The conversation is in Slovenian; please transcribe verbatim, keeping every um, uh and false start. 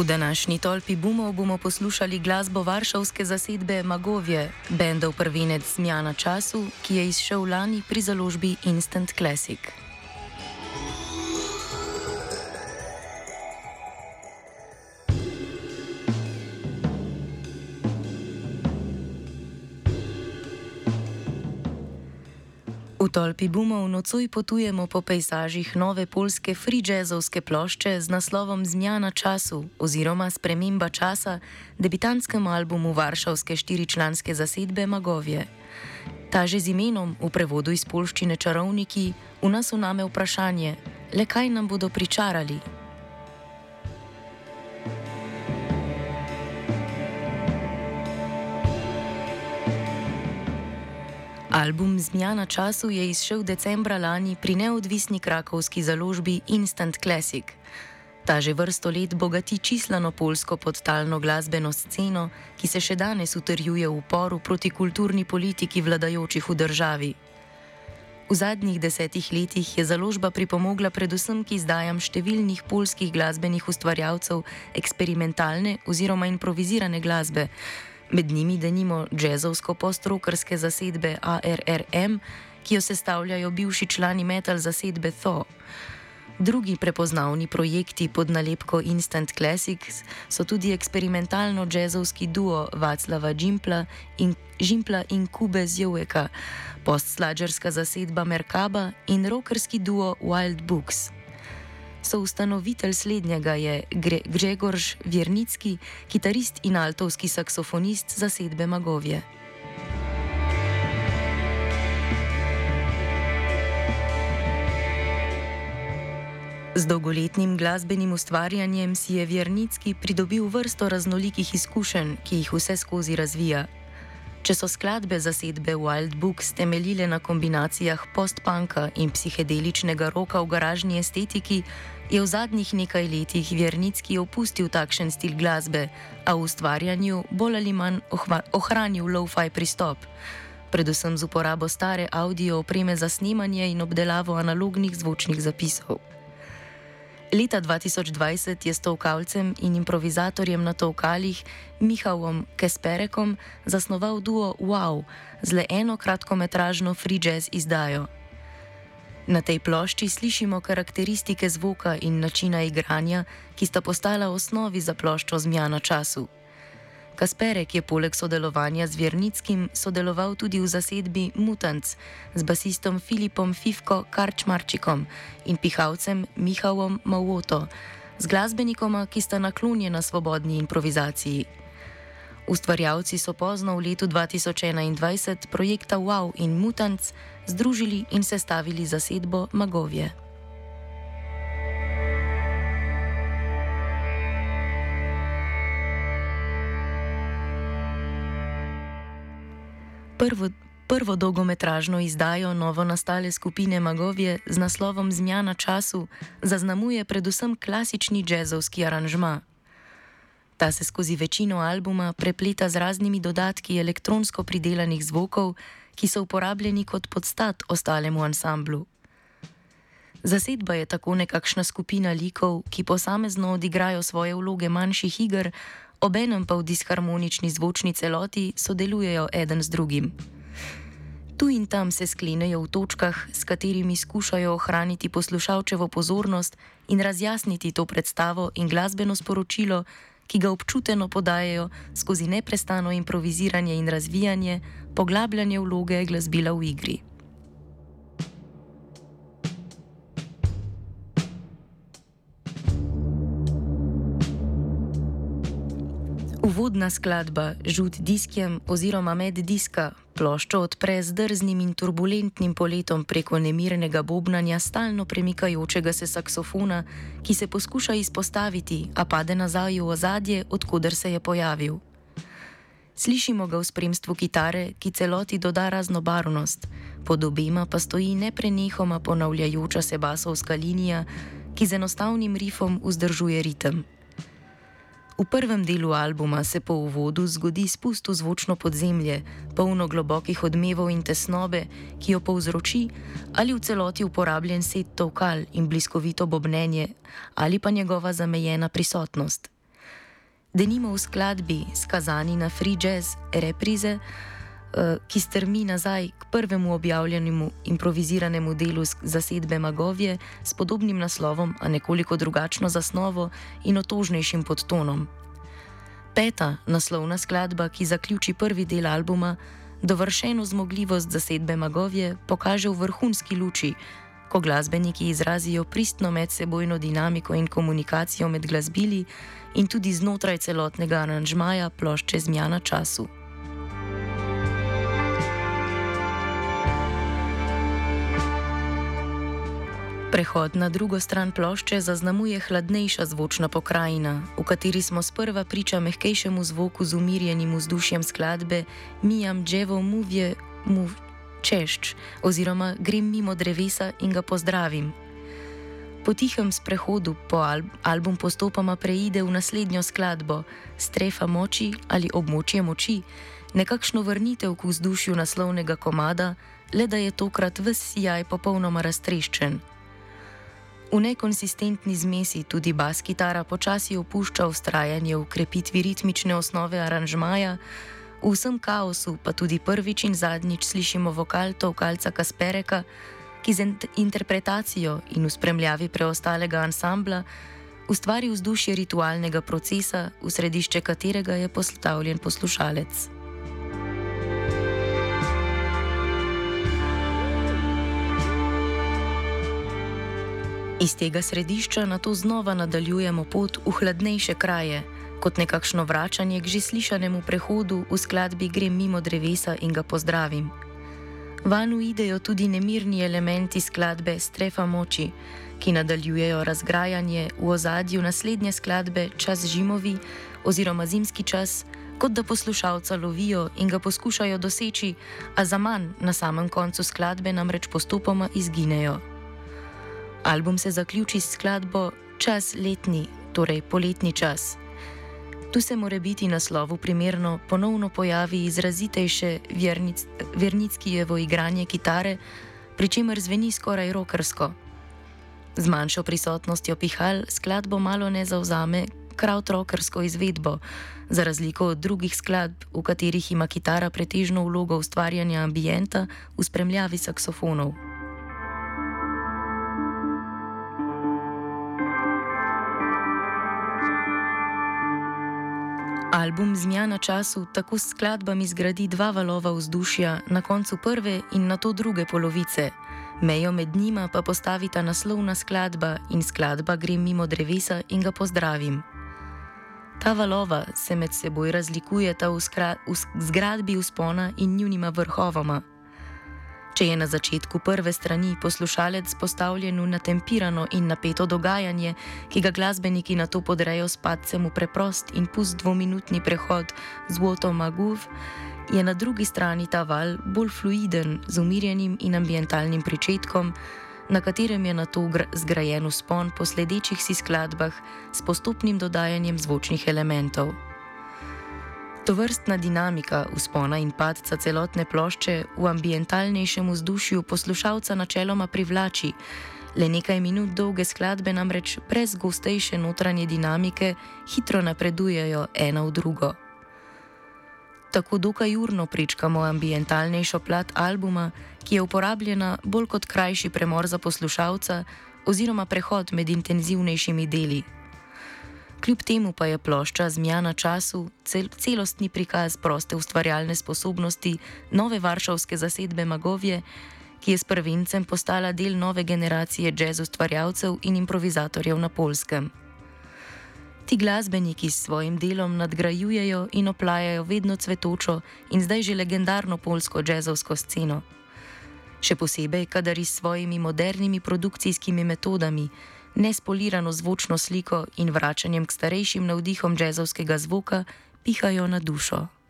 V današnji tolpi bumov bomo poslušali glasbo varšavske zasedbe Magovje, bendov prvenec Zmija na času, ki je izšel lani pri založbi Instant Classic. V tolpi bumov nocoj potujemo po pejsažih nove poljske free jazzovske plošče z naslovom Zmija na času oziroma Sprememba časa, debitantskem albumu varšavske štiričlanske zasedbe Magovje. Ta že z imenom, v prevodu iz poljščine Čarovniki, v nas uname vprašanje, le kaj nam bodo pričarali? Album Zmija na času je izšel decembra lani pri neodvisni krakovski založbi Instant Classic. Ta že vrsto let bogati čislano poljsko podtalno glasbeno sceno, ki se še danes utrjuje v uporu proti kulturni politiki vladajočih v državi. V zadnjih desetih letih je založba pripomogla predvsem k izdajam številnih poljskih glasbenih ustvarjalcev eksperimentalne oziroma improvizirane glasbe, med njimi denimo jazzovsko post-rockerske zasedbe A R R M, ki jo sestavljajo bivši člani metal zasedbe Thaw. Drugi prepoznavni projekti pod nalepko Instant Classics so tudi eksperimentalno-jazzovski duo Vaclava Džimpla in, Džimpla in Kube Zjoveka, post-sladgerska zasedba Merkaba in rockerski duo Wild Books. Soustanovitelj slednjega je Gre- Grzegorz Wiernicki, kitarist in altovski saksofonist zasedbe Magovje. Z dolgoletnim glasbenim ustvarjanjem si je Wiernicki pridobil vrsto raznolikih izkušenj, ki jih vse skozi razvija. Če so skladbe zasedbe Wild Books temeljile na kombinacijah post-punka in psihedeličnega roka v garažni estetiki, je v zadnjih nekaj letih Wiernicki opustil takšen stil glasbe, a v ustvarjanju bolj ali manj ohranil lo-fi pristop, predvsem z uporabo stare audio opreme za snemanje in obdelavo analognih zvočnih zapisov. Leta dva tisoč dvajset je s tolkalcem in improvizatorjem na tolkalih Mihalom Kesperekom zasnoval duo Wow z le eno kratkometražno free jazz izdajo. Na tej plošči slišimo karakteristike zvoka in načina igranja, ki sta postala osnovi za ploščo Zmija na času. Kasperek je poleg sodelovanja z Wiernickim sodeloval tudi v zasedbi Mutants z basistom Filipom Fifko Karčmarčikom in pihalcem Michalom Mawoto, z glasbenikoma, ki sta naklonjena svobodni improvizaciji. Ustvarjalci so pozno v letu dva tisoč enaindvajset projekta Wow in Mutants združili in sestavili zasedbo Magovje. Prvo, prvo dolgometražno izdajo novo nastale skupine Magovje z naslovom Zmija na času zaznamuje predvsem klasični jazzovski aranžma. Ta se skozi večino albuma prepleta z raznimi dodatki elektronsko pridelanih zvokov, ki so uporabljeni kot podstat ostalemu ansamblu. Zasedba je tako nekakšna skupina likov, ki posamezno odigrajo svoje vloge manjših iger, obenem pa v disharmonični zvočni celoti sodelujejo eden z drugim. Tu in tam se sklenejo v točkah, s katerimi skušajo ohraniti poslušalčevo pozornost in razjasniti to predstavo in glasbeno sporočilo, ki ga občuteno podajajo skozi neprestano improviziranje in razvijanje, poglabljanje vloge glasbila v igri. Uvodna skladba Žut diskjem oziroma Med diska ploščo odpre z drznim in turbulentnim poletom preko nemirnega bobnanja stalno premikajočega se saksofona, ki se poskuša izpostaviti, a pade nazaj v ozadje, odkuder se je pojavil. Slišimo ga v spremstvu kitare, ki celoti doda raznobarvnost, pod obema pa stoji neprenehoma ponavljajoča se basovska linija, ki z enostavnim rifom vzdržuje ritem. V prvem delu albuma se po uvodu zgodi spust v zvočno podzemlje, polno globokih odmevov in tesnobe, ki jo povzroči ali v celoti uporabljen set tolkal in bliskovito bobnenje, ali pa njegova zamejena prisotnost. Denimo v skladbi Skazani na free jazz reprize, ki strmi nazaj k prvemu objavljenemu improviziranemu delu zasedbe Magovje s podobnim naslovom, a nekoliko drugačno zasnovo in otožnejšim podtonom. Peta naslovna skladba, ki zaključi prvi del albuma, dovršeno zmogljivost zasedbe Magovje pokaže v vrhunski luči, ko glasbeniki izrazijo pristno medsebojno dinamiko in komunikacijo med glasbili in tudi znotraj celotnega aranžmaja plošče Zmija na času. Prehod na drugo stran plošče zaznamuje hladnejša zvočna pokrajina, v kateri smo sprva priča mehkejšemu zvoku z umirjenim vzdušjem skladbe Mijam dževo muvje muv češč oziroma Grem mimo drevesa in ga pozdravim. Po tihem sprehodu po al album postopoma preide v naslednjo skladbo Strefa moči ali Območje moči, nekakšno vrnitev k vzdušju naslovnega komada, le da je tokrat ves sijaj popolnoma raztreščen. V nekonsistentni zmesi tudi bas kitara počasi opušča vztrajanje v krepitvi ritmične osnove aranžmaja, v vsem kaosu pa tudi prvič in zadnjič slišimo vokal Tovkalca Kaspereka, ki z interpretacijo in v spremljavi preostalega ansambla ustvari vzdušje ritualnega procesa, v središče katerega je postavljen poslušalec. Iz tega središča nato znova nadaljujemo pot v hladnejše kraje, kot nekakšno vračanje k že slišanemu prehodu v skladbi Grem mimo drevesa in ga pozdravim. Vanj uidejo tudi nemirni elementi skladbe Strefa moči, ki nadaljujejo razgrajanje v ozadju naslednje skladbe Čas žimovi oziroma Zimski čas, kot da poslušalca lovijo in ga poskušajo doseči, a zaman na samem koncu skladbe namreč postopoma izginejo. Album se zaključi s skladbo Čas letni, torej poletni čas. Tu se morebiti naslovu primerno ponovno pojavi izrazitejše Vjernic, Vjernickijevo igranje kitare, pri čemer zveni skoraj rockersko. Z manjšo prisotnostjo pihal skladbo malo ne zavzame krautrockersko izvedbo, za razliko od drugih skladb, v katerih ima kitara pretežno vlogo ustvarjanja ambienta v spremljavi saksofonov. Album Zmija na času tako s skladbami zgradi dva valova vzdušja na koncu prve in nato druge polovice, mejo med njima pa postavita naslovna skladba in skladba Grem mimo drevesa in ga pozdravim. Ta valova se med seboj razlikujeta v, v zgradbi vzpona in njunima vrhovoma. Če je na začetku prve strani poslušalec postavljen v natempirano in napeto dogajanje, ki ga glasbeniki nato podrejo s padcem v preprost in pust dvominutni prehod z Woto Maguv, je na drugi strani ta val bolj fluiden z umirjenim in ambientalnim pričetkom, na katerem je nato zgrajen vzpon po sledečih si skladbah s postopnim dodajanjem zvočnih elementov. Tovrstna dinamika vzpona in padca celotne plošče v ambientalnejšem vzdušju poslušalca načeloma privlači, le nekaj minut dolge skladbe namreč brez gostejše notranje dinamike hitro napredujejo ena v drugo. Tako dokaj urno prečkamo ambientalnejšo plat albuma, ki je uporabljena bolj kot krajši premor za poslušalca oziroma prehod med intenzivnejšimi deli. Kljub temu pa je plošča Zmija na času cel, celostni prikaz proste ustvarjalne sposobnosti nove varšavske zasedbe Magovje, ki je s prvencem postala del nove generacije jazz ustvarjalcev in improvizatorjev na Poljskem. Ti glasbeniki s svojim delom nadgrajujejo in oplajajo vedno cvetočo in zdaj že legendarno poljsko jazzovsko sceno. Še posebej, kadar s svojimi modernimi produkcijskimi metodami, nespolirano zvočno sliko in vračanjem k starejšim navdihom jazzovskega zvoka pihajo na dušo.